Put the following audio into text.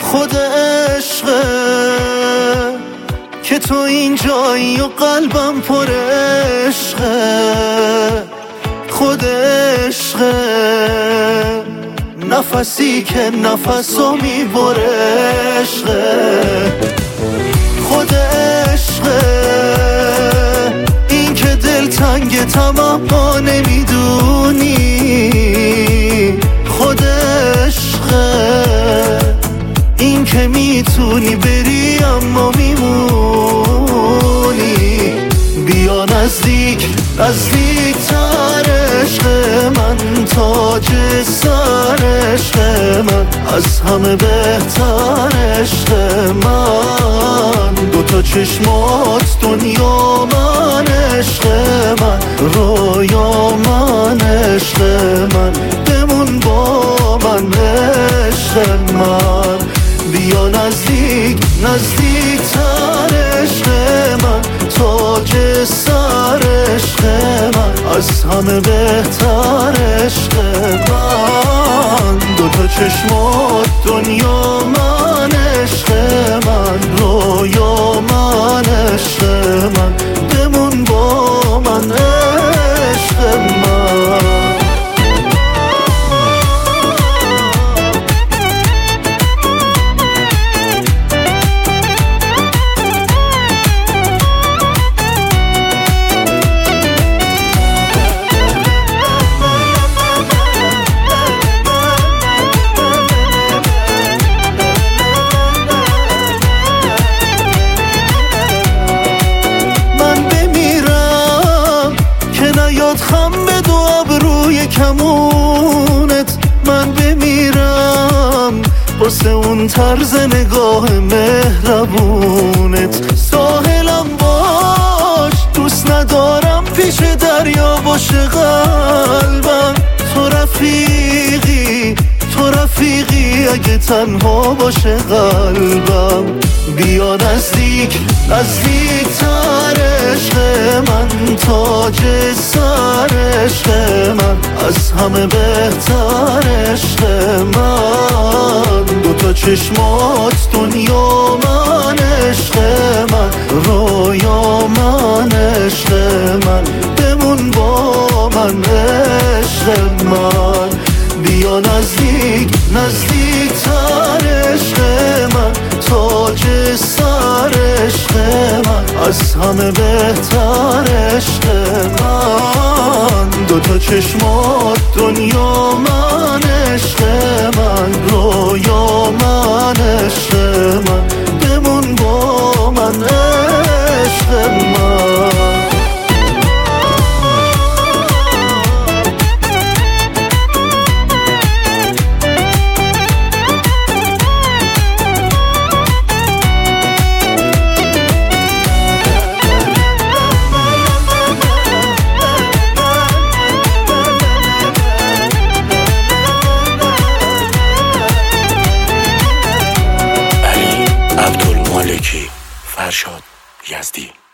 خود عشقه که تو اینجایی و قلبم پر عشقه. خود عشقه نفسی که نفسو میبره عشقه. خود عشقه این که دل تنگ تمام نمیدونی. خود عشقه این که میتونی بری اما میمونی. بیا نزدیک نزدیک تر عشق من، تاج سر عشق من، از همه بهتر عشق من. دوتا چشمات دنیا من، عشق من رویا من، عشق من بمون با من عشق من. بیا نزدیک نزدیک تر عشق من، تاج سر عشق من، از همه بهتر عشق من. دوتا چشمات دنیا من، عشق من رویا من، عشق من بمون با من عشق من. خم به دو ابروی کمونت من بمیرم، واسه اون طرز نگاه مهربونت. ساحلم باش دوست ندارم پیش دریا باشه قلبم. تو رفیقی تو رفیقی اگه تنها باشه قلبم. بیا نزدیک نزدیک تر عشق من، تاج سر عشق من، از همه بهتر عشق من. دوتا چشمات دنیا من، عشق من رویا من، عشق من بمون با من عشق من. بیا نزدیک نزدیک تر عشق من، تاج سر عشق من، از همه بهتر عشق من. دوتا چشمات دنیا من، عشق من رویا من، عشق من بمون با من عشق من. فرشاد یزدی.